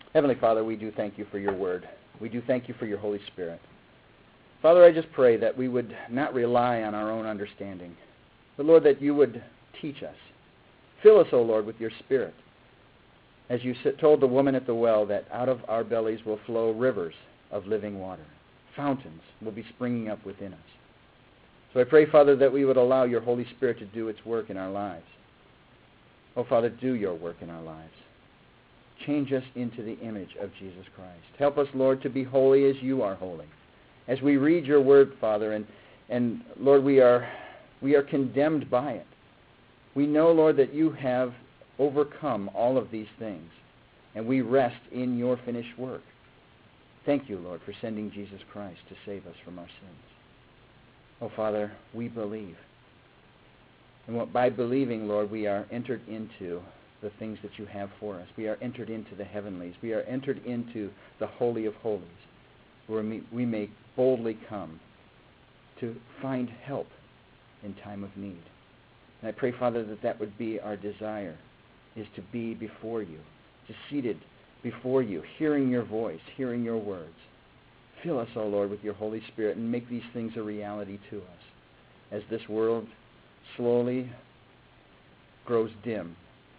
Heavenly Father, we do thank you for your word. We do thank you for your Holy Spirit. Father, I just pray that we would not rely on our own understanding, but Lord, that you would teach us. Fill us, O Lord, with your Spirit. As you told the woman at the well, that out of our bellies will flow rivers of living water. Fountains will be springing up within us. So I pray, Father, that we would allow your Holy Spirit to do its work in our lives. Oh, Father, do your work in our lives. Change us into the image of Jesus Christ. Help us, Lord, to be holy as you are holy. As we read your word, Father, and Lord, we are condemned by it. We know, Lord, that you have overcome all of these things, and we rest in your finished work. Thank you, Lord, for sending Jesus Christ to save us from our sins. Oh, Father, we believe. And by believing, Lord, we are entered into the things that you have for us. We are entered into the heavenlies. We are entered into the Holy of Holies, where we may boldly come to find help in time of need. And I pray, Father, that would be our desire, is to be before you, just seated before you, hearing your voice, hearing your words. Fill us, O Lord, with your Holy Spirit and make these things a reality to us as this world slowly grows dim.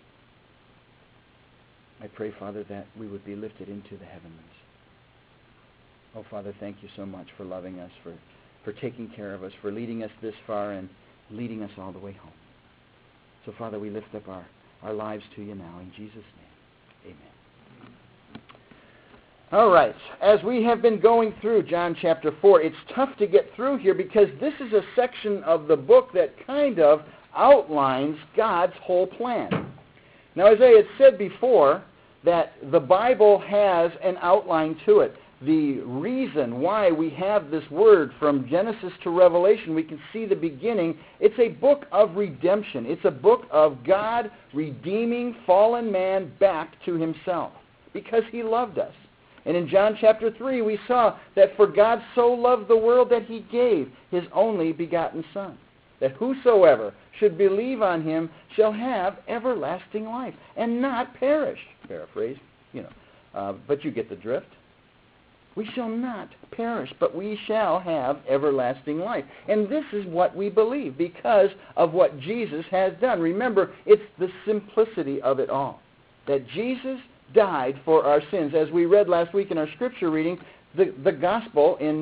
I pray, Father, that we would be lifted into the heavenlies. Oh, Father, thank you so much for loving us, for taking care of us, for leading us this far and leading us all the way home. So, Father, we lift up our lives to you now. In Jesus' name, amen. All right. As we have been going through John chapter 4, it's tough to get through here because this is a section of the book that kind of outlines God's whole plan. Now, as I had said before, that the Bible has an outline to it. The reason why we have this word from Genesis to Revelation, we can see the beginning. It's a book of redemption. It's a book of God redeeming fallen man back to himself because he loved us. And in John chapter 3, we saw that for God so loved the world that he gave his only begotten Son, that whosoever should believe on him shall have everlasting life and not perish. Paraphrase, but you get the drift. We shall not perish, but we shall have everlasting life. And this is what we believe because of what Jesus has done. Remember, it's the simplicity of it all. That Jesus died for our sins. As we read last week in our scripture reading, the gospel in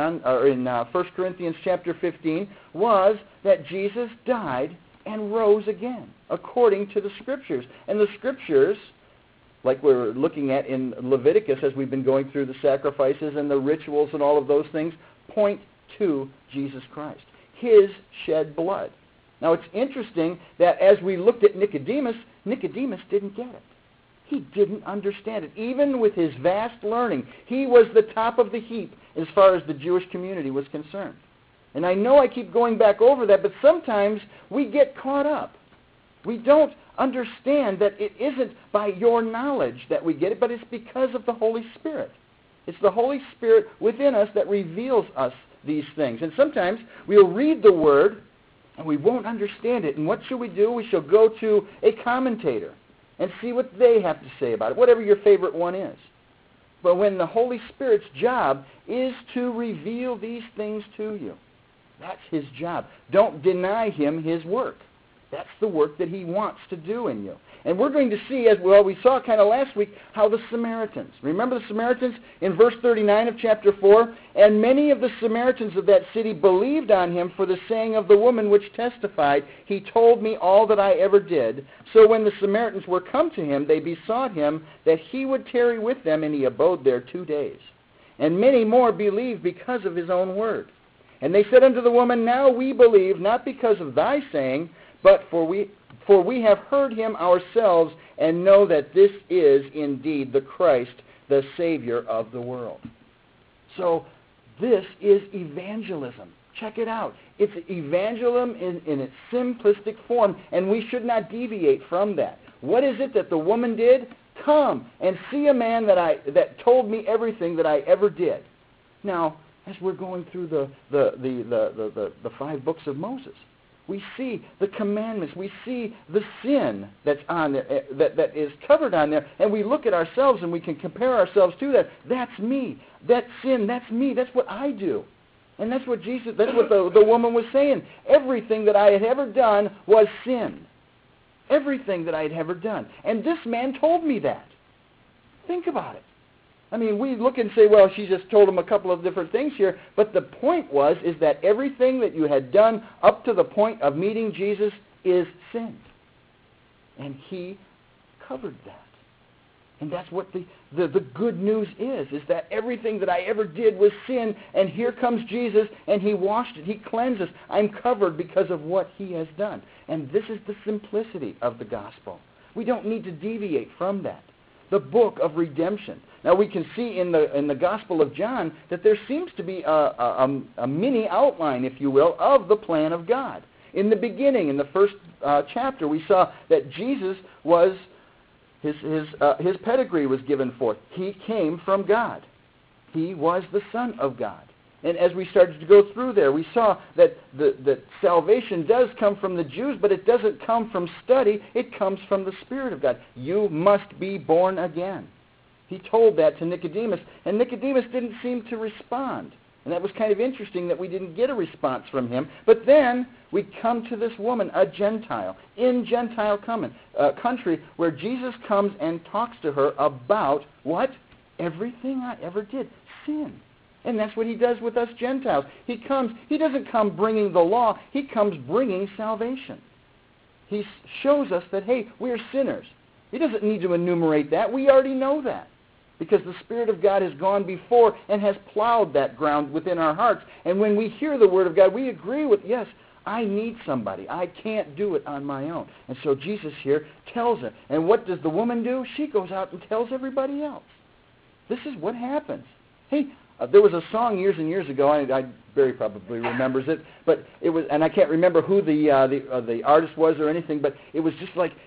1 Corinthians chapter 15 was that Jesus died and rose again, according to the Scriptures. And the Scriptures, like we're looking at in Leviticus as we've been going through the sacrifices and the rituals and all of those things, point to Jesus Christ, his shed blood. Now it's interesting that as we looked at Nicodemus didn't get it. He didn't understand it. Even with his vast learning, he was the top of the heap as far as the Jewish community was concerned. And I know I keep going back over that, but sometimes we get caught up. We don't understand that it isn't by your knowledge that we get it, but it's because of the Holy Spirit. It's the Holy Spirit within us that reveals us these things. And sometimes we'll read the Word and we won't understand it. And what should we do? We shall go to a commentator and see what they have to say about it, whatever your favorite one is. But when the Holy Spirit's job is to reveal these things to you, that's his job. Don't deny him his work. That's the work that he wants to do in you. And we're going to see, as well, we saw kind of last week, how the Samaritans. Remember the Samaritans in verse 39 of chapter 4? And many of the Samaritans of that city believed on him for the saying of the woman which testified, he told me all that I ever did. So when the Samaritans were come to him, they besought him that he would tarry with them, and he abode there 2 days. And many more believed because of his own word. And they said unto the woman, now we believe, not because of thy saying, but for we have heard him ourselves, and know that this is indeed the Christ, the Savior of the world. So this is evangelism. Check it out. It's evangelism in its simplistic form, and we should not deviate from that. What is it that the woman did? Come and see a man that told me everything that I ever did. Now, as we're going through the 5 books of Moses, We see the commandments. We see the sin that's on there, that is covered on there, and we look at ourselves and we can compare ourselves to that. That's me. That's sin. That's me. That's what I do. And that's what the woman was saying. Everything that I had ever done was sin. Everything that I had ever done. And this man told me that. Think about it. I mean, we look and say, well, she just told him a couple of different things here, but the point is that everything that you had done up to the point of meeting Jesus is sin. And he covered that. And that's what the good news is that everything that I ever did was sin, and here comes Jesus, and he washed it, he cleansed us. I'm covered because of what he has done. And this is the simplicity of the gospel. We don't need to deviate from that. The book of redemption. Now we can see in the Gospel of John that there seems to be a mini outline, if you will, of the plan of God. In the beginning, in the first chapter, we saw that Jesus was, his pedigree was given forth. He came from God. He was the Son of God. And as we started to go through there, we saw that salvation does come from the Jews, but it doesn't come from study. It comes from the Spirit of God. You must be born again. He told that to Nicodemus, and Nicodemus didn't seem to respond. And that was kind of interesting that we didn't get a response from him. But then we come to this woman, a Gentile, in Gentile country, where Jesus comes and talks to her about what? Everything I ever did. Sin. And that's what he does with us Gentiles. He doesn't come bringing the law. He comes bringing salvation. He shows us that, hey, we're sinners. He doesn't need to enumerate that. We already know that. Because the Spirit of God has gone before and has plowed that ground within our hearts. And when we hear the Word of God, we agree with, yes, I need somebody. I can't do it on my own. And so Jesus here tells her. And what does the woman do? She goes out and tells everybody else. This is what happens. Hey, there was a song years and years ago. I Barry probably remembers it, but it was, and I can't remember who the artist was or anything. But it was just like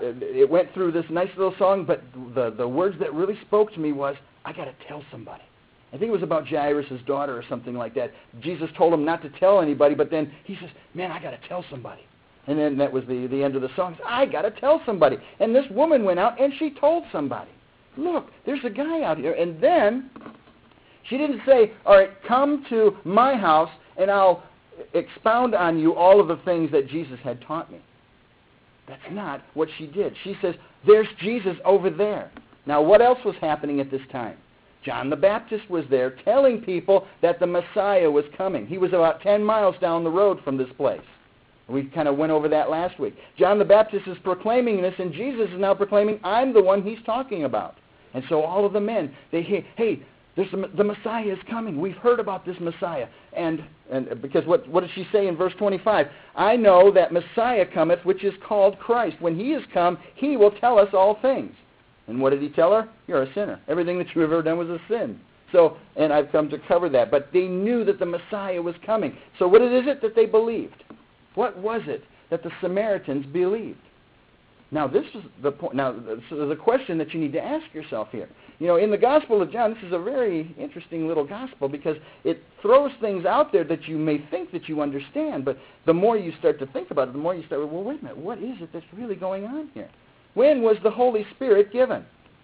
it went through this nice little song. But the words that really spoke to me was, I got to tell somebody. I think it was about Jairus' daughter or something like that. Jesus told him not to tell anybody, but then he says, man, I got to tell somebody. And then that was the end of the song. I got to tell somebody. And this woman went out and she told somebody. Look, there's a guy out here. And then she didn't say, all right, come to my house and I'll expound on you all of the things that Jesus had taught me. That's not what she did. She says, there's Jesus over there. Now, what else was happening at this time? John the Baptist was there telling people that the Messiah was coming. He was about 10 miles down the road from this place. We kind of went over that last week. John the Baptist is proclaiming this, and Jesus is now proclaiming, I'm the one he's talking about. And so all of the men, they hear, hey, the Messiah is coming. We've heard about this Messiah. And because what does she say in verse 25? I know that Messiah cometh, which is called Christ. When he is come, he will tell us all things. And what did he tell her? You're a sinner. Everything that you've ever done was a sin. So, and I've come to cover that. But they knew that the Messiah was coming. So what is it that they believed? What was it that the Samaritans believed? Now, this is the point. Now, the question that you need to ask yourself here. You know, in the Gospel of John, this is a very interesting little gospel because it throws things out there that you may think that you understand, but the more you start to think about it, the more you start, well, wait a minute, what is it that's really going on here? When was the Holy Spirit given?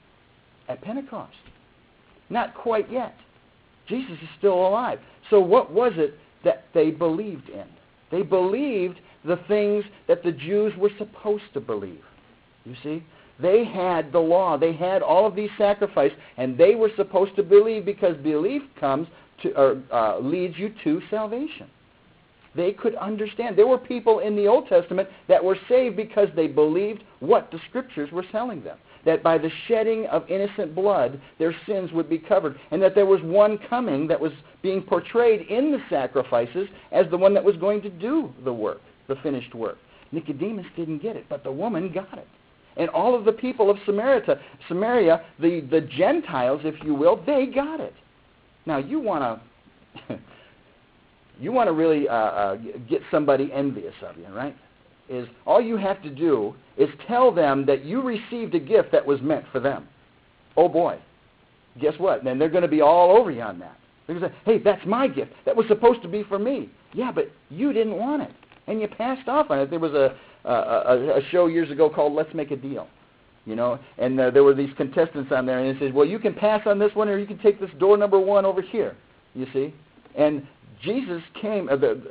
At Pentecost. Not quite yet. Jesus is still alive. So what was it that they believed in? They believed the things that the Jews were supposed to believe. You see? They had the law. They had all of these sacrifices, and they were supposed to believe because belief comes to, or leads you to salvation. They could understand. There were people in the Old Testament that were saved because they believed what the Scriptures were telling them. That by the shedding of innocent blood, their sins would be covered. And that there was one coming that was being portrayed in the sacrifices as the one that was going to do the work, the finished work. Nicodemus didn't get it, but the woman got it. And all of the people of Samaria, the Gentiles, if you will, they got it. Now, you want to really get somebody envious of you, right? Is all you have to do is tell them that you received a gift that was meant for them. Oh, boy. Guess what? Then they're going to be all over you on that. They're going to say, hey, that's my gift. That was supposed to be for me. Yeah, but you didn't want it. and you passed off on it. There was a show years ago called Let's Make a Deal, and there were these contestants on there, and it says, well, you can pass on this one, or you can take this door number 1 over here, you see. And Jesus came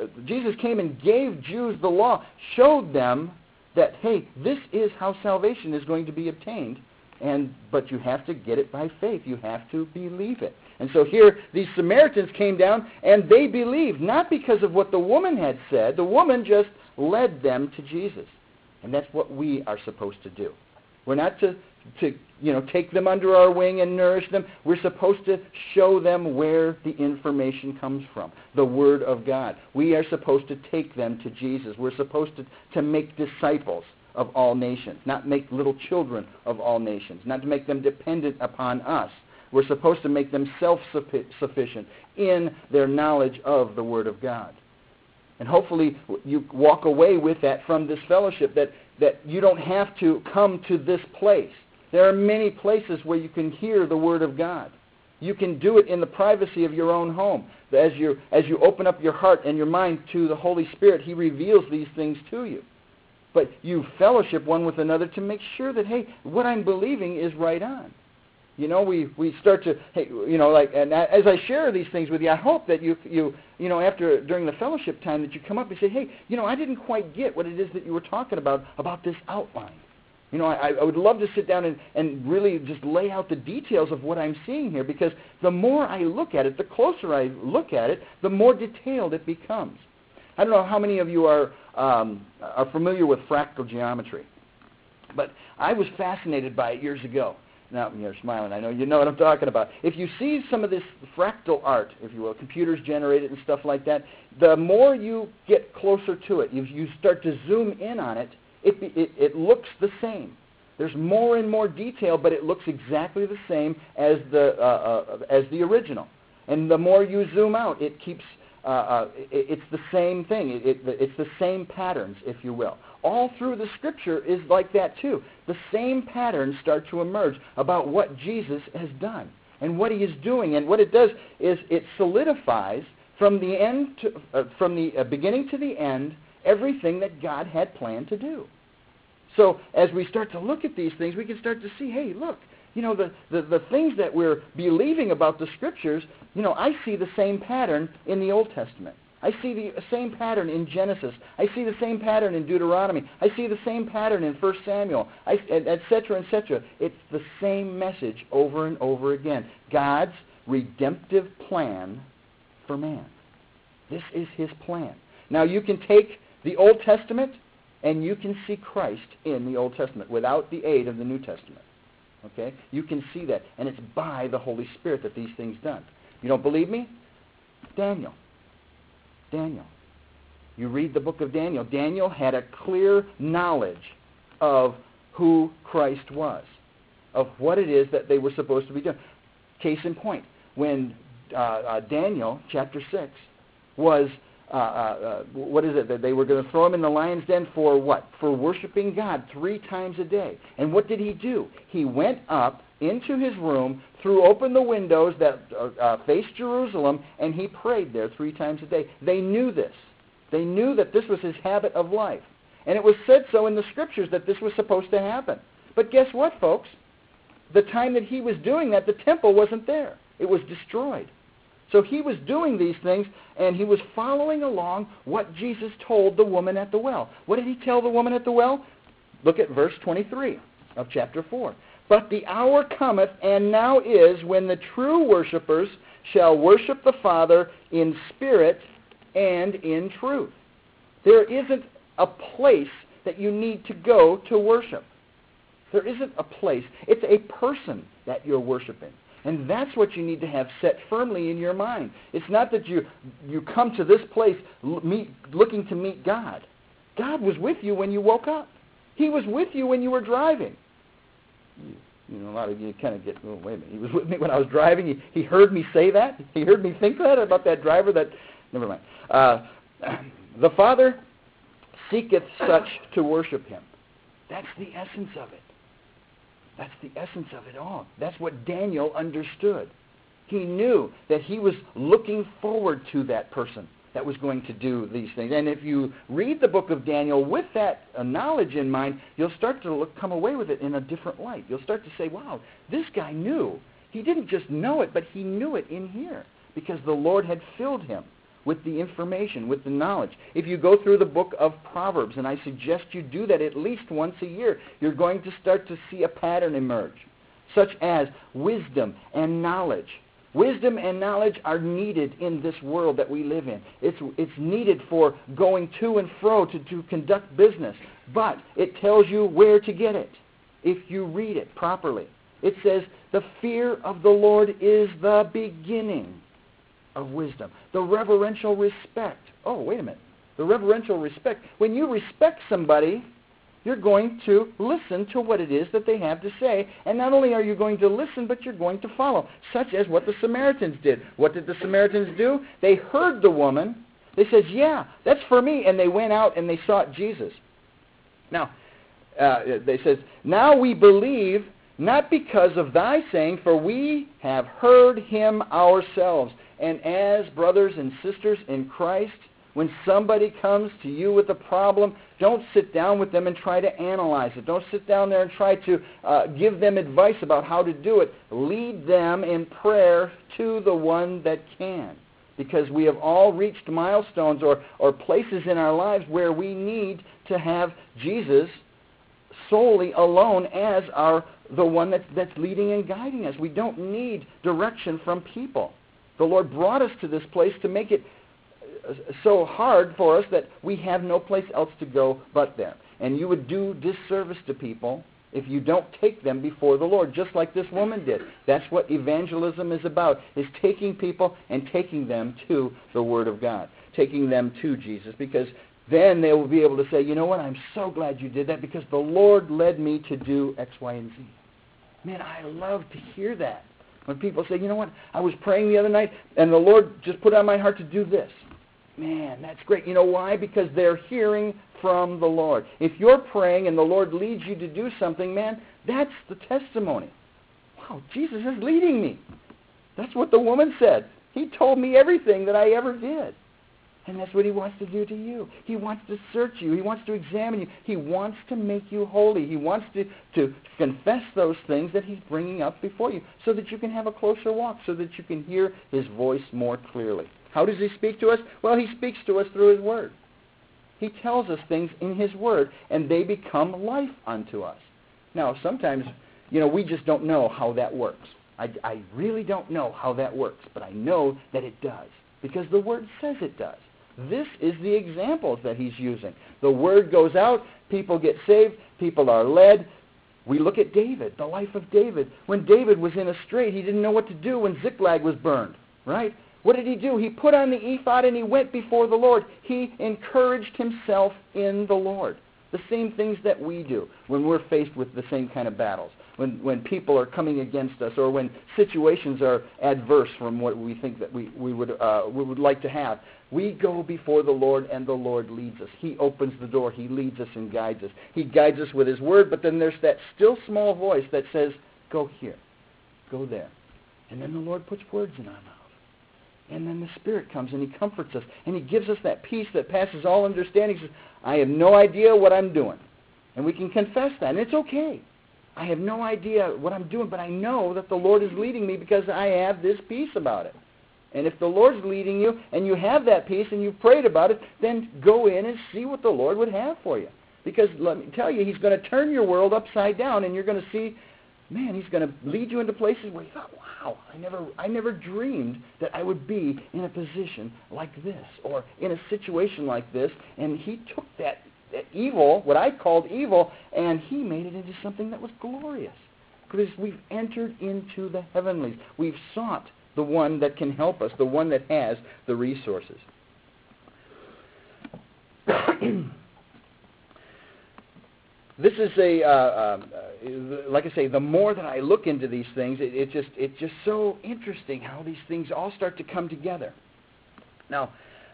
and gave Jews the law, showed them that, hey, this is how salvation is going to be obtained, but you have to get it by faith. You have to believe it. And so here, these Samaritans came down, and they believed, not because of what the woman had said. The woman just led them to Jesus. And that's what we are supposed to do. We're not to take them under our wing and nourish them. We're supposed to show them where the information comes from, the Word of God. We are supposed to take them to Jesus. We're supposed to make disciples of all nations, not make little children of all nations, not to make them dependent upon us. We're supposed to make them self-sufficient in their knowledge of the Word of God. And hopefully you walk away with that from this fellowship, that you don't have to come to this place. There are many places where you can hear the Word of God. You can do it in the privacy of your own home. As you open up your heart and your mind to the Holy Spirit, He reveals these things to you. But you fellowship one with another to make sure that, hey, what I'm believing is right on. We start to, and as I share these things with you, I hope that you during the fellowship time, that you come up and say, hey, I didn't quite get what it is that you were talking about this outline. I would love to sit down and really just lay out the details of what I'm seeing here, because the more I look at it, the closer I look at it, the more detailed it becomes. I don't know how many of you are familiar with fractal geometry, but I was fascinated by it years ago. Now, you're smiling. I know you know what I'm talking about. If you see some of this fractal art, if you will, computers generate it and stuff like that, the more you get closer to it, you start to zoom in on it, it looks the same. There's more and more detail, but it looks exactly the same as the original. And the more you zoom out, it keeps it's the same thing. It's the same patterns, if you will. All through the Scripture is like that too. The same patterns start to emerge about what Jesus has done and what He is doing. And what it does is it solidifies from the beginning to the end everything that God had planned to do. So as we start to look at these things, we can start to see, hey, look, the things that we're believing about the Scriptures, I see the same pattern in the Old Testament. I see the same pattern in Genesis. I see the same pattern in Deuteronomy. I see the same pattern in 1 Samuel, etc., etc. It's the same message over and over again. God's redemptive plan for man. This is His plan. Now you can take the Old Testament and you can see Christ in the Old Testament without the aid of the New Testament. Okay? You can see that, and it's by the Holy Spirit that these things done. You don't believe me? Daniel. You read the book of Daniel. Daniel had a clear knowledge of who Christ was, of what it is that they were supposed to be doing. Case in point, when Daniel, chapter 6, was, what is it, that they were going to throw him in the lion's den for what? For worshiping God 3 times a day. And what did he do? He went up into his room, threw open the windows that faced Jerusalem, and he prayed there 3 times a day. They knew this. They knew that this was his habit of life. And it was said so in the Scriptures that this was supposed to happen. But guess what, folks? The time that he was doing that, the temple wasn't there. It was destroyed. So he was doing these things, and he was following along what Jesus told the woman at the well. What did he tell the woman at the well? Look at verse 23 of chapter 4. But the hour cometh, and now is, when the true worshipers shall worship the Father in spirit and in truth. There isn't a place that you need to go to worship. There isn't a place. It's a person that you're worshiping. And that's what you need to have set firmly in your mind. It's not that you come to this place looking to meet God. God was with you when you woke up. He was with you when you were driving. A lot of you kind of get, oh, wait a minute, he was with me when I was driving. He heard me say that. He heard me think that about that driver that, never mind. The Father seeketh such to worship Him. That's the essence of it. That's the essence of it all. That's what Daniel understood. He knew that he was looking forward to that person. that was going to do these things. And if you read the book of Daniel with that knowledge in mind, you'll start to come away with it in a different light. You'll start to say, wow, this guy knew. He didn't just know it, but he knew it in here because the Lord had filled him with the information, with the knowledge. If you go through the book of Proverbs, and I suggest you do that at least once a year, you're going to start to see a pattern emerge, such as wisdom and knowledge. Wisdom and knowledge are needed in this world that we live in. It's needed for going to and fro to conduct business, but it tells you where to get it if you read it properly. It says, the fear of the Lord is the beginning of wisdom. The reverential respect. Oh, wait a minute. The reverential respect. When you respect somebody, you're going to listen to what it is that they have to say. And not only are you going to listen, but you're going to follow, such as what the Samaritans did. What did the Samaritans do? They heard the woman. They said, yeah, that's for me. And they went out and they sought Jesus. Now, they says, now we believe, not because of thy saying, for we have heard him ourselves. And as brothers and sisters in Christ, when somebody comes to you with a problem, don't sit down with them and try to analyze it. Don't sit down there and try to give them advice about how to do it. Lead them in prayer to the one that can. Because we have all reached milestones or places in our lives where we need to have Jesus solely alone as the one that's leading and guiding us. We don't need direction from people. The Lord brought us to this place to make it so hard for us that we have no place else to go but there. And you would do disservice to people if you don't take them before the Lord, just like this woman did. That's what evangelism is about, is taking people and taking them to the Word of God, taking them to Jesus, because then they will be able to say, you know what, I'm so glad you did that because the Lord led me to do X, Y, and Z. Man, I love to hear that. When people say, you know what, I was praying the other night and the Lord just put on my heart to do this. Man, that's great. You know why? Because they're hearing from the Lord. If you're praying and the Lord leads you to do something, man, that's the testimony. Wow, Jesus is leading me. That's what the woman said. He told me everything that I ever did. And that's what he wants to do to you. He wants to search you. He wants to examine you. He wants to make you holy. He wants to confess those things that he's bringing up before you so that you can have a closer walk, so that you can hear his voice more clearly. How does he speak to us? Well, he speaks to us through his word. He tells us things in his word, and they become life unto us. Now, sometimes, we just don't know how that works. I really don't know how that works, but I know that it does because the word says it does. This is the examples that he's using. The word goes out, people get saved, people are led. We look at David, the life of David. When David was in a strait, he didn't know what to do when Ziklag was burned, right? What did he do? He put on the ephod and he went before the Lord. He encouraged himself in the Lord. The same things that we do when we're faced with the same kind of battles, when people are coming against us, or when situations are adverse from what we think that we would like to have. We go before the Lord, and the Lord leads us. He opens the door. He leads us and guides us. He guides us with his word, but then there's that still small voice that says, go here, go there. And then the Lord puts words in our mouth. And then the Spirit comes and he comforts us, and he gives us that peace that passes all understanding. He says, I have no idea what I'm doing. And we can confess that, and it's okay. I have no idea what I'm doing, but I know that the Lord is leading me because I have this peace about it. And if the Lord's leading you and you have that peace and you've prayed about it, then go in and see what the Lord would have for you. Because let me tell you, he's going to turn your world upside down, and you're going to see, man, he's going to lead you into places where you thought, wow, I never dreamed that I would be in a position like this or in a situation like this. And he took that evil, what I called evil, and he made it into something that was glorious. Because we've entered into the heavenlies. We've sought the one that can help us, the one that has the resources. This is like I say, the more that I look into these things, it's just so interesting how these things all start to come together. Now,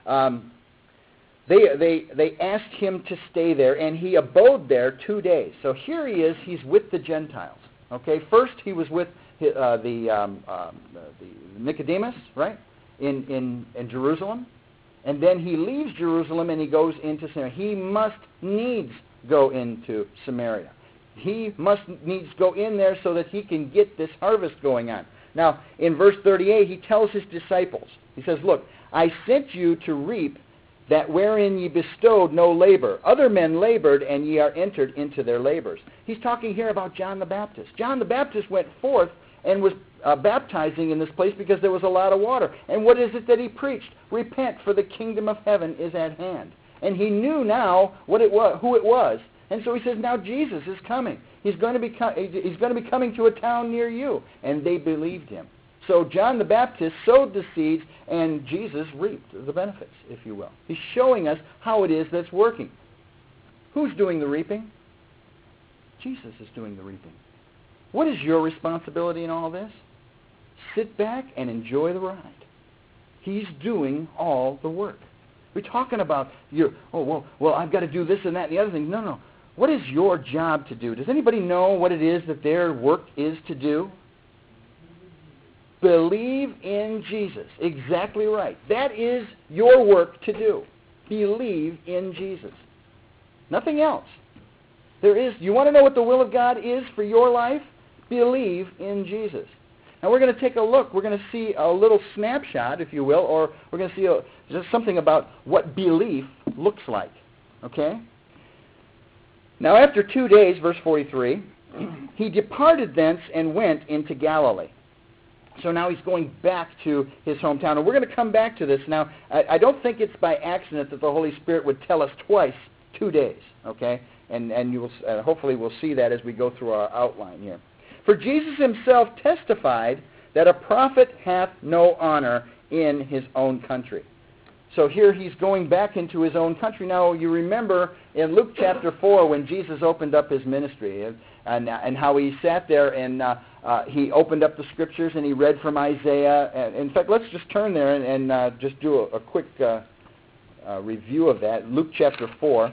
they asked him to stay there, and he abode there 2 days. So here he is; he's with the Gentiles. Okay, first he was with the Nicodemus, right, in Jerusalem. And then he leaves Jerusalem and he goes into Samaria. He must needs go into Samaria. He must needs go in there so that he can get this harvest going on. Now, in verse 38, he tells his disciples, he says, look, I sent you to reap that wherein ye bestowed no labor. Other men labored, and ye are entered into their labors. He's talking here about John the Baptist. John the Baptist went forth and was baptizing in this place because there was a lot of water. And what is it that he preached? Repent, for the kingdom of heaven is at hand. And he knew now what it was, who it was. And so he says, now Jesus is coming. He's going to be coming to a town near you. And they believed him. So John the Baptist sowed the seeds, and Jesus reaped the benefits, if you will. He's showing us how it is that's working. Who's doing the reaping? Jesus is doing the reaping. What is your responsibility in all this? Sit back and enjoy the ride. He's doing all the work. We're talking about I've got to do this and that and the other thing. No. What is your job to do? Does anybody know what it is that their work is to do? Believe in Jesus. Exactly right. That is your work to do. Believe in Jesus. Nothing else. You want to know what the will of God is for your life? Believe in Jesus. Now we're going to take a look. We're going to see a little snapshot, if you will, or we're going to see just something about what belief looks like. Okay? Now after 2 days, verse 43, he departed thence and went into Galilee. So now he's going back to his hometown. And we're going to come back to this. Now, I don't think it's by accident that the Holy Spirit would tell us twice 2 days, okay? And you will hopefully we'll see that as we go through our outline here. For Jesus himself testified that a prophet hath no honor in his own country. So here he's going back into his own country. Now, you remember in Luke chapter 4 when Jesus opened up his ministry and how he sat there and he opened up the Scriptures and he read from Isaiah. And in fact, let's just turn there and just do a quick review of that. Luke chapter 4.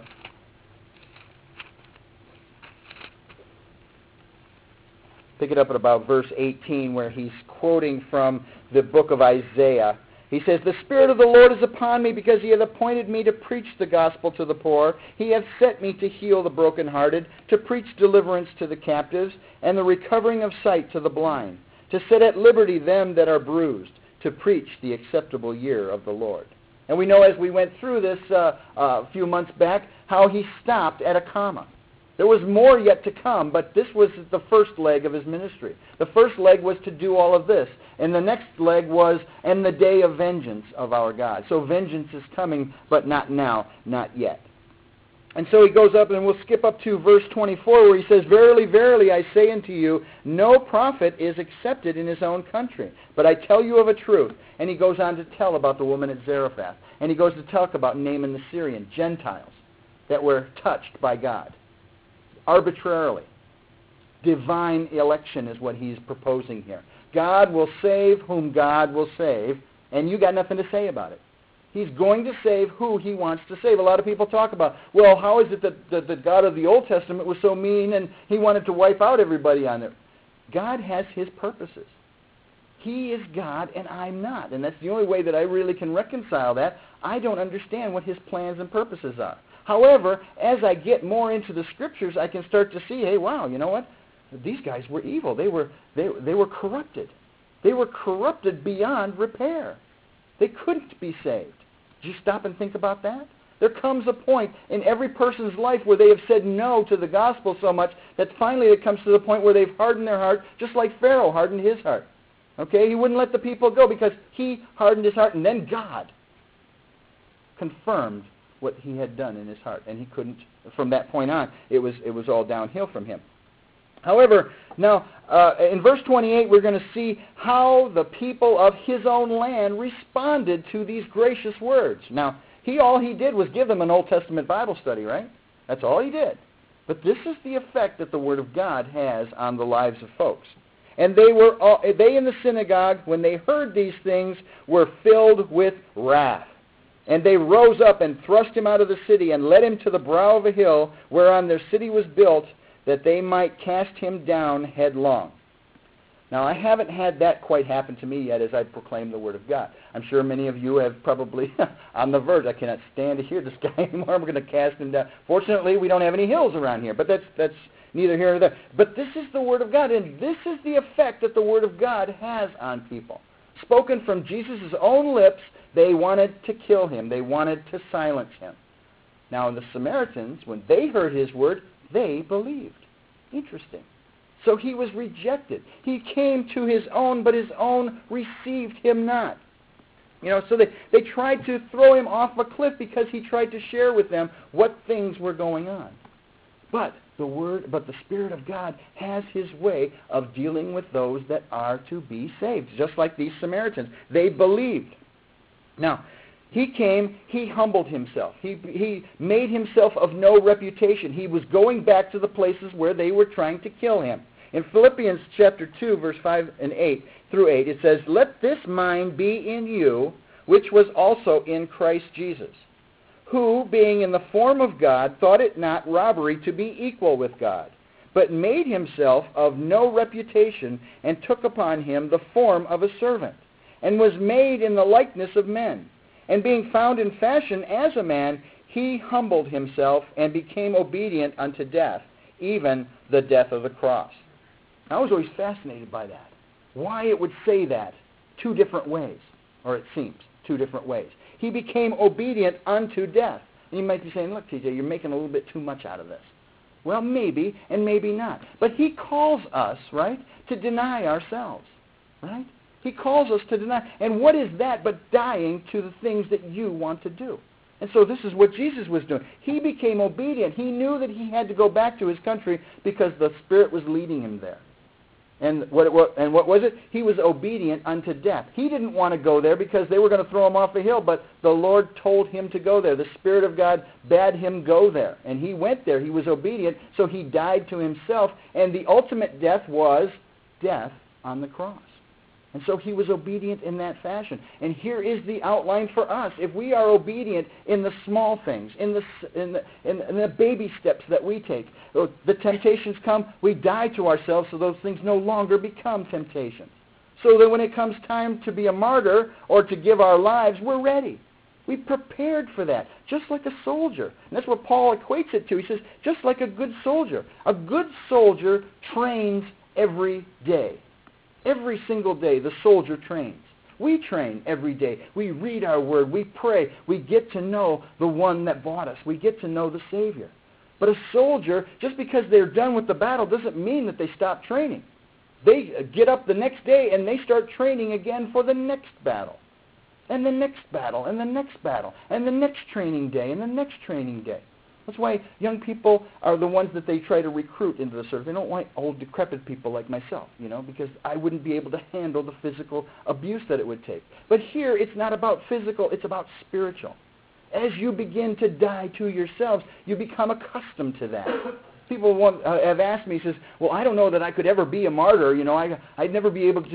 Pick it up at about verse 18 where he's quoting from the book of Isaiah. He says, the Spirit of the Lord is upon me because he hath appointed me to preach the gospel to the poor. He hath sent me to heal the brokenhearted, to preach deliverance to the captives, and the recovering of sight to the blind, to set at liberty them that are bruised, to preach the acceptable year of the Lord. And we know as we went through this a few months back how he stopped at a comma. There was more yet to come, but this was the first leg of his ministry. The first leg was to do all of this. And the next leg was, and the day of vengeance of our God. So vengeance is coming, but not now, not yet. And so he goes up, and we'll skip up to verse 24, where he says, Verily, verily, I say unto you, no prophet is accepted in his own country. But I tell you of a truth. And he goes on to tell about the woman at Zarephath. And he goes to talk about Naaman the Syrian, Gentiles that were touched by God. Arbitrarily. Divine election is what he's proposing here. God will save whom God will save, and you got nothing to say about it. He's going to save who he wants to save. A lot of people talk about, well, how is it that the God of the Old Testament was so mean and he wanted to wipe out everybody on it? God has his purposes. He is God and I'm not, and that's the only way that I really can reconcile that. I don't understand what his plans and purposes are. However, as I get more into the Scriptures, I can start to see, hey, wow, you know what? These guys were evil. They were corrupted. They were corrupted beyond repair. They couldn't be saved. Did you stop and think about that? There comes a point in every person's life where they have said no to the gospel so much that finally it comes to the point where they've hardened their heart, just like Pharaoh hardened his heart. Okay? He wouldn't let the people go because he hardened his heart, and then God confirmed what he had done in his heart, and he couldn't. From that point on, it was all downhill from him. However, now in verse 28, we're going to see how the people of his own land responded to these gracious words. Now, all he did was give them an Old Testament Bible study, right? That's all he did. But this is the effect that the Word of God has on the lives of folks. And they in the synagogue, when they heard these things, were filled with wrath. And they rose up and thrust him out of the city and led him to the brow of a hill whereon their city was built, that they might cast him down headlong. Now, I haven't had that quite happen to me yet as I proclaim the Word of God. I'm sure many of you have probably on the verge. I cannot stand to hear this guy anymore. I'm going to cast him down. Fortunately, we don't have any hills around here, but that's neither here nor there. But this is the Word of God, and this is the effect that the Word of God has on people. Spoken from Jesus' own lips, they wanted to kill him. They wanted to silence him. Now, the Samaritans, when they heard his word, they believed. Interesting. So he was rejected. He came to his own, but his own received him not. So they tried to throw him off a cliff because he tried to share with them what things were going on. But the Spirit of God has his way of dealing with those that are to be saved, just like these Samaritans. They believed. Now, he came, he humbled himself. He made himself of no reputation. He was going back to the places where they were trying to kill him. In Philippians chapter 2, verse 5 and 8 through 8, it says, "Let this mind be in you, which was also in Christ Jesus, who, being in the form of God, thought it not robbery to be equal with God, but made himself of no reputation, and took upon him the form of a servant, and was made in the likeness of men. And being found in fashion as a man, he humbled himself and became obedient unto death, even the death of the cross." I was always fascinated by that. Why it would say that two different ways, or it seems, two different ways. He became obedient unto death. And you might be saying, look, TJ, you're making a little bit too much out of this. Well, maybe and maybe not. But he calls us, right, to deny ourselves, right? He calls us to deny. And what is that but dying to the things that you want to do? And so this is what Jesus was doing. He became obedient. He knew that he had to go back to his country because the Spirit was leading him there. And what was it? He was obedient unto death. He didn't want to go there because they were going to throw him off the hill, but the Lord told him to go there. The Spirit of God bade him go there. And he went there. He was obedient, so he died to himself. And the ultimate death was death on the cross. And so he was obedient in that fashion. And here is the outline for us. If we are obedient in the small things, in the baby steps that we take, the temptations come, we die to ourselves so those things no longer become temptations. So that when it comes time to be a martyr or to give our lives, we're ready. We prepared for that, just like a soldier. And that's what Paul equates it to. He says, just like a good soldier. A good soldier trains every day. Every single day, the soldier trains. We train every day. We read our word. We pray. We get to know the one that bought us. We get to know the Savior. But a soldier, just because they're done with the battle, doesn't mean that they stop training. They get up the next day and they start training again for the next battle. And the next battle, and the next battle, and the next training day, and the next training day. That's why young people are the ones that they try to recruit into the service. They don't want old, decrepit people like myself, because I wouldn't be able to handle the physical abuse that it would take. But here, it's not about physical, it's about spiritual. As you begin to die to yourselves, you become accustomed to that. People have asked me, says, well, I don't know that I could ever be a martyr. I'd never be able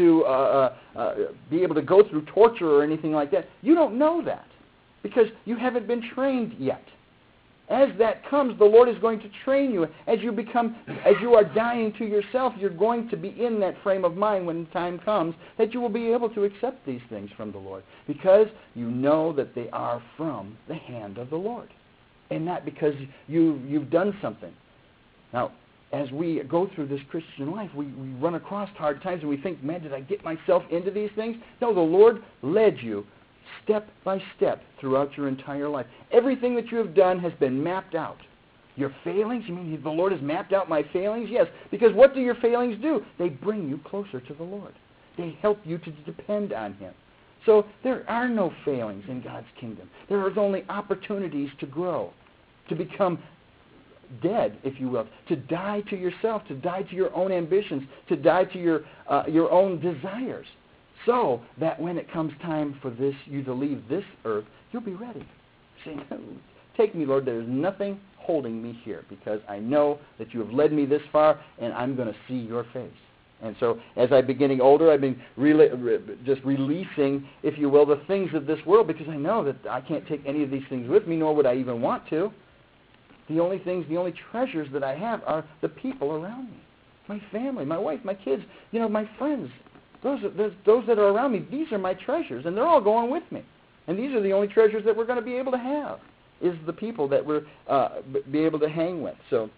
to go through torture or anything like that. You don't know that because you haven't been trained yet. As that comes, the Lord is going to train you. As you are dying to yourself, you're going to be in that frame of mind when the time comes that you will be able to accept these things from the Lord because you know that they are from the hand of the Lord and not because you've done something. Now, as we go through this Christian life, we run across hard times and we think, man, did I get myself into these things? No, the Lord led you step by step throughout your entire life. Everything that you have done has been mapped out. Your failings, you mean the Lord has mapped out my failings? Yes, because what do your failings do? They bring you closer to the Lord. They help you to depend on Him. So there are no failings in God's kingdom. There are only opportunities to grow, to become dead, if you will, to die to yourself, to die to your own ambitions, to die to your own desires, so that when it comes time for you to leave this earth, you'll be ready. Say, take me, Lord, there's nothing holding me here because I know that you have led me this far and I'm going to see your face. And so as I'm getting older, I've been just releasing, if you will, the things of this world because I know that I can't take any of these things with me, nor would I even want to. The only treasures that I have are the people around me. my family, my wife, my kids, my friends, those that are around me, these are my treasures, and they're all going with me. And these are the only treasures that we're going to be able to have, is the people that we're be able to hang with. So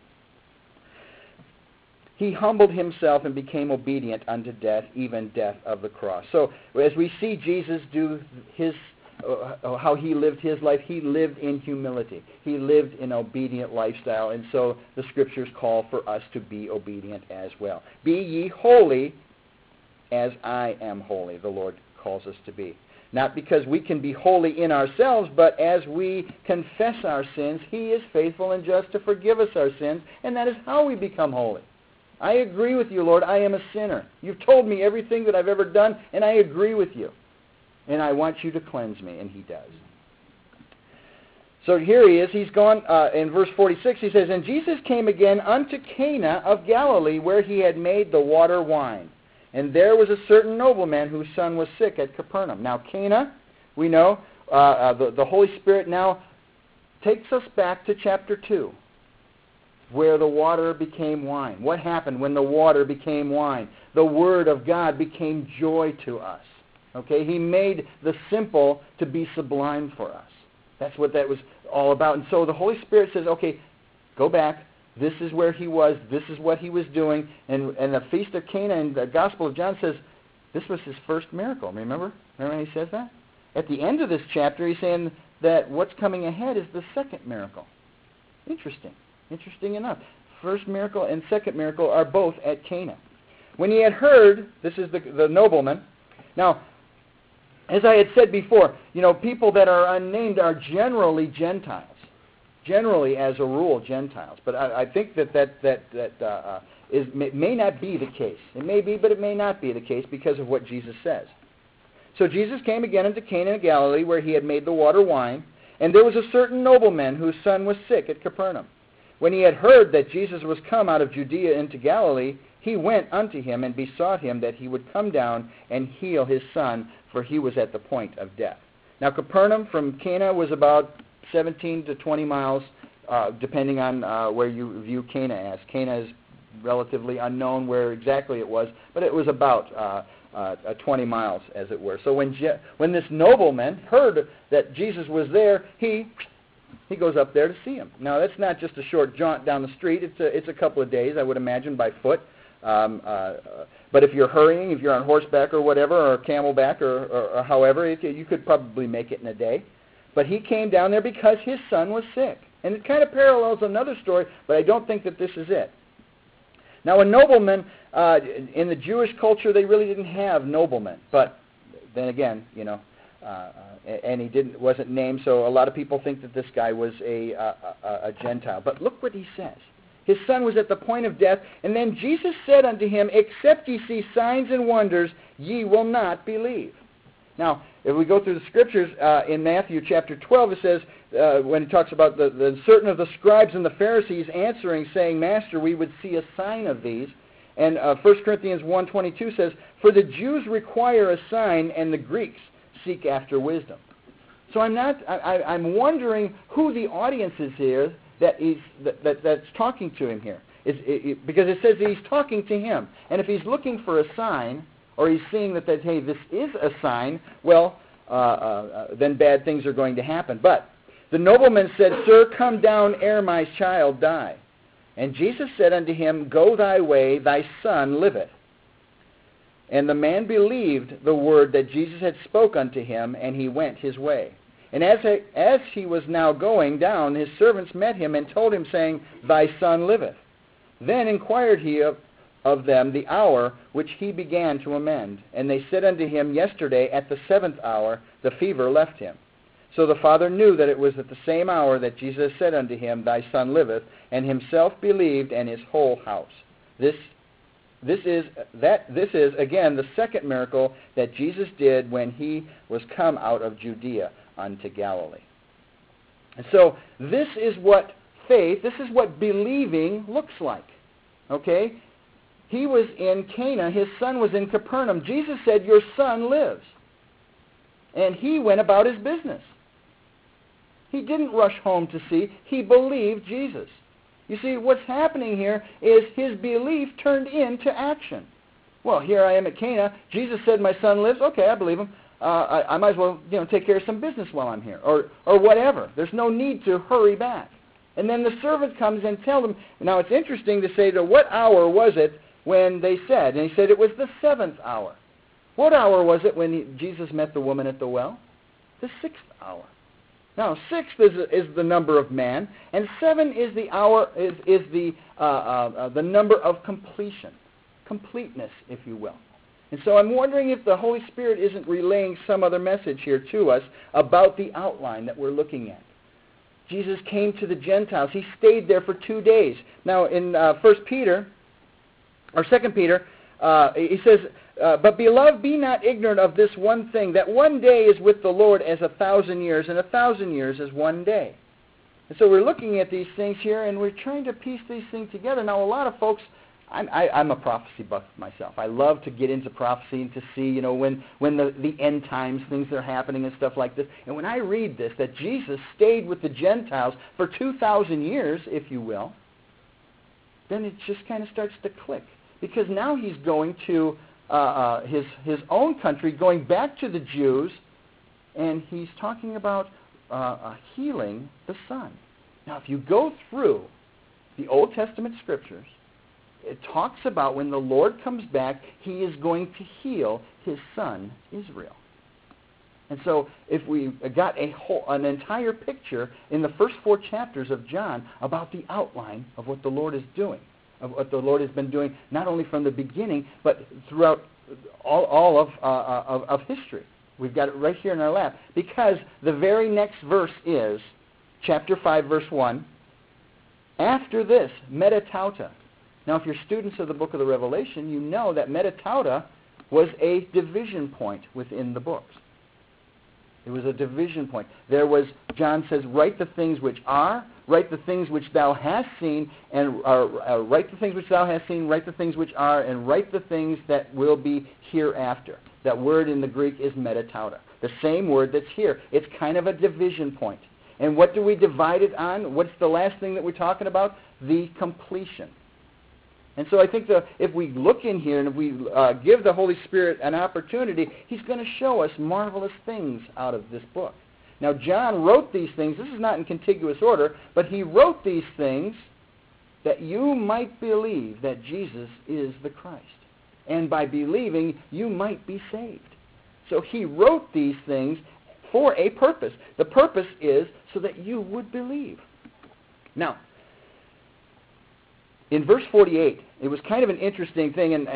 he humbled himself and became obedient unto death, even death of the cross. So as we see Jesus do how he lived his life, he lived in humility. He lived an obedient lifestyle, and so the Scriptures call for us to be obedient as well. Be ye holy as I am holy, the Lord calls us to be. Not because we can be holy in ourselves, but as we confess our sins, he is faithful and just to forgive us our sins, and that is how we become holy. I agree with you, Lord, I am a sinner. You've told me everything that I've ever done, and I agree with you. And I want you to cleanse me, and he does. So here he is. He's gone, in verse 46, he says, And Jesus came again unto Cana of Galilee, where he had made the water wine. And there was a certain nobleman whose son was sick at Capernaum. Now Cana, we know, the Holy Spirit now takes us back to chapter 2, where the water became wine. What happened when the water became wine? The Word of God became joy to us. Okay, he made the simple to be sublime for us. That's what that was all about. And so the Holy Spirit says, okay, go back. This is where he was. This is what he was doing. And the Feast of Cana in the Gospel of John says this was his first miracle. Remember when he says that? At the end of this chapter, he's saying that what's coming ahead is the second miracle. Interesting. Interesting enough. First miracle and second miracle are both at Cana. When he had heard, this is the nobleman. Now, as I had said before, people that are unnamed are generally Gentiles. Generally, as a rule, Gentiles. But I think that may not be the case. It may be, but it may not be the case because of what Jesus says. So Jesus came again into Cana of Galilee, where he had made the water wine. And there was a certain nobleman whose son was sick at Capernaum. When he had heard that Jesus was come out of Judea into Galilee, he went unto him and besought him that he would come down and heal his son, for he was at the point of death. Now Capernaum from Cana was about 17 to 20 miles, depending on where you view Cana as. Cana is relatively unknown where exactly it was, but it was about 20 miles, as it were. So when this nobleman heard that Jesus was there, he goes up there to see him. Now that's not just a short jaunt down the street. It's a couple of days, I would imagine, by foot. But if you're hurrying, if you're on horseback or whatever, or camelback or however, you could probably make it in a day. But he came down there because his son was sick. And it kind of parallels another story, but I don't think that this is it. Now a nobleman, in the Jewish culture, they really didn't have noblemen. But then again, and he wasn't named, so a lot of people think that this guy was a Gentile. But look what he says. His son was at the point of death, and then Jesus said unto him, Except ye see signs and wonders, ye will not believe. Now, if we go through the Scriptures, in Matthew chapter 12, it says, when he talks about the certain of the scribes and the Pharisees answering, saying, Master, we would see a sign of these. And 1 Corinthians 1:22 says, For the Jews require a sign, and the Greeks seek after wisdom. So I'm wondering who the audience is here that's talking to him here. Because it says that he's talking to him. And if he's looking for a sign, or he's seeing that hey, this is a sign, well, then bad things are going to happen. But the nobleman said, Sir, come down ere my child die. And Jesus said unto him, Go thy way, thy son liveth. And the man believed the word that Jesus had spoke unto him, and he went his way. And as he was now going down, his servants met him and told him, saying, Thy son liveth. Then inquired he of them the hour which he began to amend. And they said unto him, Yesterday at the 7th hour the fever left him. So the father knew that it was at the same hour that Jesus said unto him, Thy son liveth, and himself believed, and his whole house. This is again the second miracle that Jesus did when he was come out of Judea unto Galilee. And so this is what faith, this is what believing looks like. Okay? He was in Cana, his son was in Capernaum. Jesus said, Your son lives. And he went about his business. He didn't rush home to see. He believed Jesus. You see, what's happening here is his belief turned into action. Well, here I am at Cana. Jesus said my son lives. Okay, I believe him. I might as well, take care of some business while I'm here, or whatever. There's no need to hurry back. And then the servant comes and tells him. Now, it's interesting to say, what hour was it when they said? And he said it was the 7th hour. What hour was it when Jesus met the woman at the well? The 6th hour. Now, 6 is the number of man, and 7 is the hour is the number of completion, completeness, if you will. And so I'm wondering if the Holy Spirit isn't relaying some other message here to us about the outline that we're looking at. Jesus came to the Gentiles. He stayed there for 2 days. Now, in 2 Peter, he says, but beloved, be not ignorant of this one thing, that one day is with the Lord as 1,000 years, and 1,000 years as one day. And so we're looking at these things here, and we're trying to piece these things together. Now, a lot of folks, I'm a prophecy buff myself. I love to get into prophecy and to see, when the end times, things are happening and stuff like this. And when I read this, that Jesus stayed with the Gentiles for 2,000 years, if you will, then it just kind of starts to click. Because now he's going to his own country, going back to the Jews, and he's talking about healing the son. Now, if you go through the Old Testament scriptures, it talks about when the Lord comes back, he is going to heal his son, Israel. And so if we got an entire picture in the first 4 chapters of John about the outline of what the Lord is doing, of what the Lord has been doing, not only from the beginning, but throughout all of history. We've got it right here in our lap. Because the very next verse is, chapter 5, verse 1, after this, metatauta. Now, if you're students of the book of the Revelation, you know that metatauta was a division point within the books. It was a division point. There was, John says, write the things which are, write the things which thou hast seen, and write the things which thou hast seen, write the things which are, and write the things that will be hereafter. That word in the Greek is metatauta. The same word that's here. It's kind of a division point. And what do we divide it on? What's the last thing that we're talking about? The completion. And so I think if we look in here and if we give the Holy Spirit an opportunity, he's going to show us marvelous things out of this book. Now, John wrote these things. This is not in contiguous order, but he wrote these things that you might believe that Jesus is the Christ. And by believing, you might be saved. So he wrote these things for a purpose. The purpose is so that you would believe. Now, in verse 48, it was kind of an interesting thing, and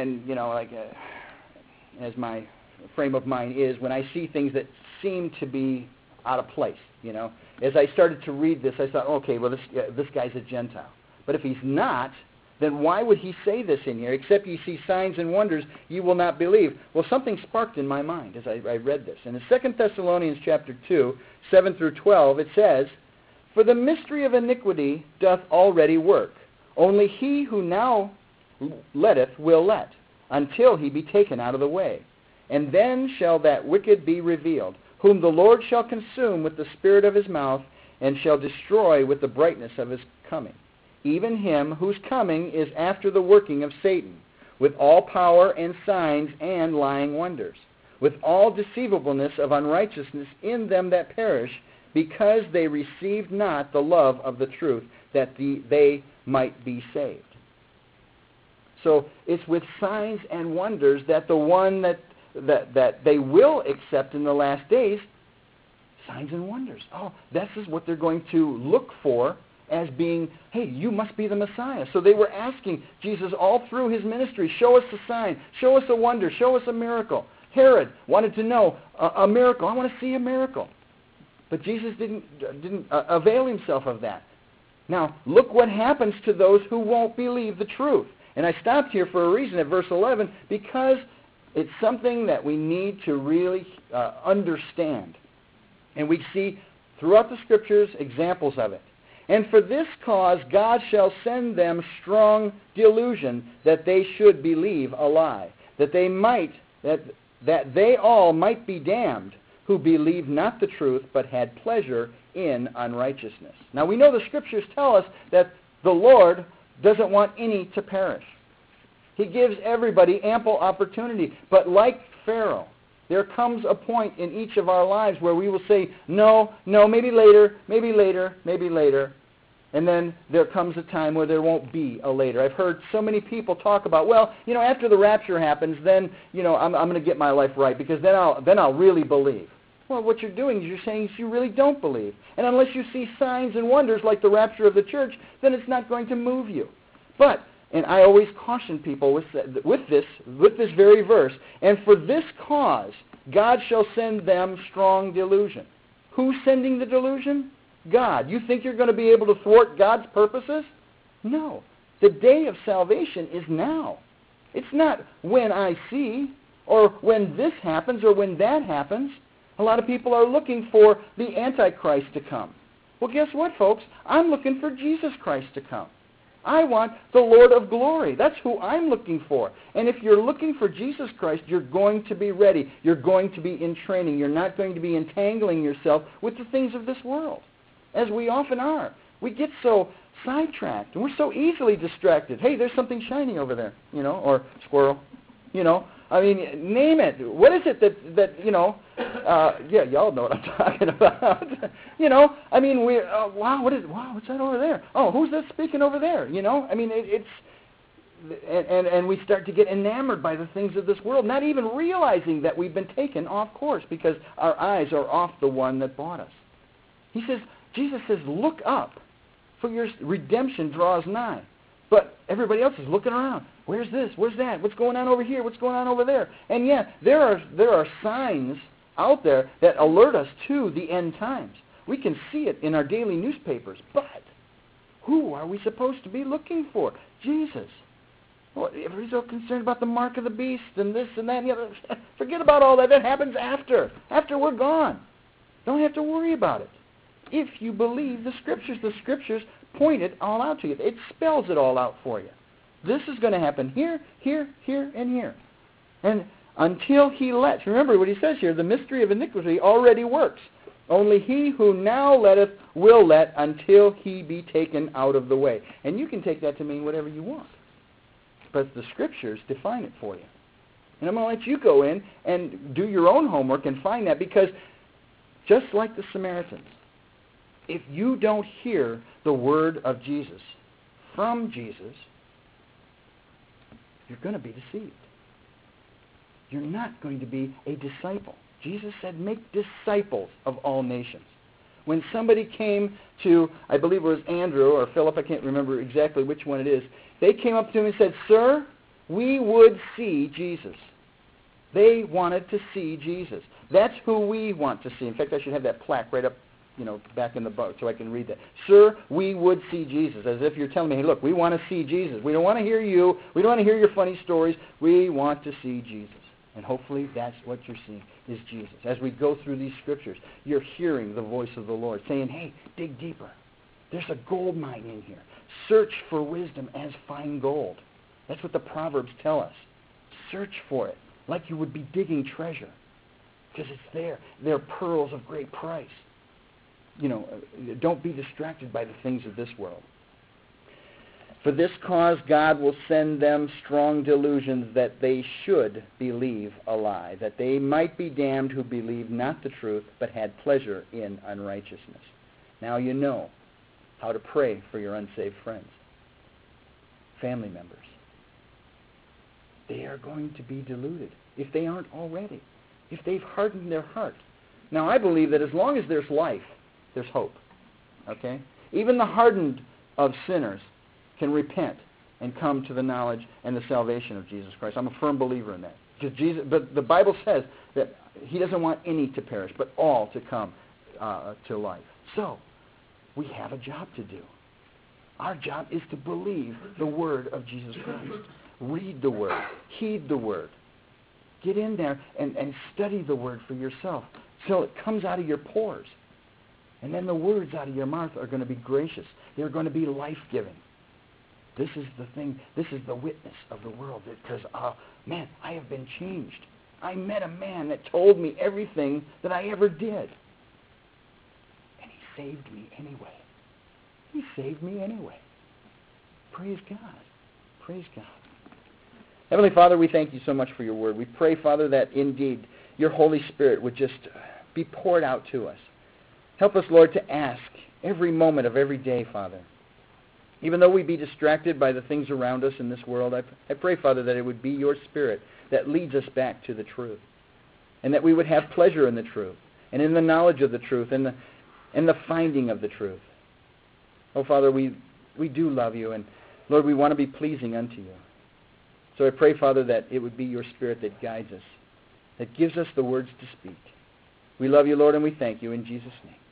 as my frame of mind is, when I see things that seem to be out of place, As I started to read this, I thought, okay, well, this guy's a Gentile. But if he's not, then why would he say this in here? Except ye see signs and wonders, ye will not believe. Well, something sparked in my mind as I read this. And in 2 Thessalonians chapter 2, 7 through 12, it says, for the mystery of iniquity doth already work. Only he who now letteth will let, until he be taken out of the way. And then shall that wicked be revealed, whom the Lord shall consume with the spirit of his mouth, and shall destroy with the brightness of his coming. Even him whose coming is after the working of Satan, with all power and signs and lying wonders, with all deceivableness of unrighteousness in them that perish, because they received not the love of the truth, that they might be saved. So it's with signs and wonders that the one that they will accept in the last days, signs and wonders. Oh, this is what they're going to look for as being, hey, you must be the Messiah. So they were asking Jesus all through his ministry, show us a sign, show us a wonder, show us a miracle. Herod wanted to know a miracle. I want to see a miracle. But Jesus didn't avail himself of that. Now, look what happens to those who won't believe the truth. And I stopped here for a reason at verse 11, because it's something that we need to really understand. And we see throughout the Scriptures examples of it. And for this cause God shall send them strong delusion, that they should believe a lie, that they all might be damned, who believed not the truth, but had pleasure in unrighteousness. Now we know the Scriptures tell us that The Lord doesn't want any to perish. He gives everybody ample opportunity. But like Pharaoh, there comes a point in each of our lives where we will say, no, maybe later, maybe later, maybe later. And then there comes a time where there won't be a later. I've heard so many people talk about, well, after the rapture happens, then, I'm going to get my life right because then I'll really believe. Well, what you're doing is you're saying you really don't believe. And unless you see signs and wonders like the rapture of the church, then it's not going to move you. But, and I always caution people with this very verse, and for this cause God shall send them strong delusion. Who's sending the delusion? God. You think you're going to be able to thwart God's purposes? No. The day of salvation is now. It's not when I see, or when this happens, or when that happens. A lot of people are looking for the Antichrist to come. Well, guess what, folks? I'm looking for Jesus Christ to come. I want the Lord of glory. That's who I'm looking for. And if you're looking for Jesus Christ, you're going to be ready. You're going to be in training. You're not going to be entangling yourself with the things of this world, as we often are. We get so sidetracked, and we're so easily distracted. Hey, there's something shiny over there, or squirrel, I mean, name it. What is it that yeah, y'all know what I'm talking about. I mean, wow, what's that over there? Oh, who's that speaking over there? I mean, and we start to get enamored by the things of this world, not even realizing that we've been taken off course because our eyes are off the one that bought us. Jesus says, look up, for your redemption draws nigh. But everybody else is looking around. Where's this? Where's that? What's going on over here? What's going on over there? And yeah, there are signs out there that alert us to the end times. We can see it in our daily newspapers. But who are we supposed to be looking for? Jesus. Well, everybody's so concerned about the mark of the beast and this and that and the other. Forget about all that. That happens after we're gone. Don't have to worry about it. If you believe the Scriptures point it all out to you. It spells it all out for you. This is going to happen here, here, here, and here. And until he lets, remember what he says here, the mystery of iniquity already works. Only he who now letteth will let until he be taken out of the way. And you can take that to mean whatever you want. But the Scriptures define it for you. And I'm going to let you go in and do your own homework and find that, because just like the Samaritans, if you don't hear the word of Jesus from Jesus, you're going to be deceived. You're not going to be a disciple. Jesus said, make disciples of all nations. When somebody came to, I believe it was Andrew or Philip, I can't remember exactly which one it is, they came up to him and said, Sir, we would see Jesus. They wanted to see Jesus. That's who we want to see. In fact, I should have that plaque right up back in the boat so I can read that. Sir, we would see Jesus. As if you're telling me, hey, look, we want to see Jesus. We don't want to hear you. We don't want to hear your funny stories. We want to see Jesus. And hopefully that's what you're seeing is Jesus. As we go through these Scriptures, you're hearing the voice of the Lord saying, hey, dig deeper. There's a gold mine in here. Search for wisdom as fine gold. That's what the Proverbs tell us. Search for it like you would be digging treasure, because it's there. They're pearls of great price. Don't be distracted by the things of this world. For this cause God will send them strong delusions, that they should believe a lie, that they might be damned who believed not the truth, but had pleasure in unrighteousness. Now you know how to pray for your unsaved friends, family members. They are going to be deluded, if they aren't already, if they've hardened their heart. Now I believe that as long as there's life, there's hope. Okay? Even the hardened of sinners can repent and come to the knowledge and the salvation of Jesus Christ. I'm a firm believer in that. But the Bible says that he doesn't want any to perish, but all to come to life. So, we have a job to do. Our job is to believe the word of Jesus Christ. Read the word. Heed the word. Get in there and study the word for yourself so it comes out of your pores. And then the words out of your mouth are going to be gracious. They're going to be life-giving. This is the thing. This is the witness of the world. Because, man, I have been changed. I met a man that told me everything that I ever did. And he saved me anyway. He saved me anyway. Praise God. Praise God. Heavenly Father, we thank you so much for your word. We pray, Father, that indeed your Holy Spirit would just be poured out to us. Help us, Lord, to ask every moment of every day, Father. Even though we be distracted by the things around us in this world, I pray, Father, that it would be your Spirit that leads us back to the truth, and that we would have pleasure in the truth, and in the knowledge of the truth, and the finding of the truth. Oh, Father, we do love you, and Lord, we want to be pleasing unto you. So I pray, Father, that it would be your Spirit that guides us, that gives us the words to speak. We love you, Lord, and we thank you in Jesus' name.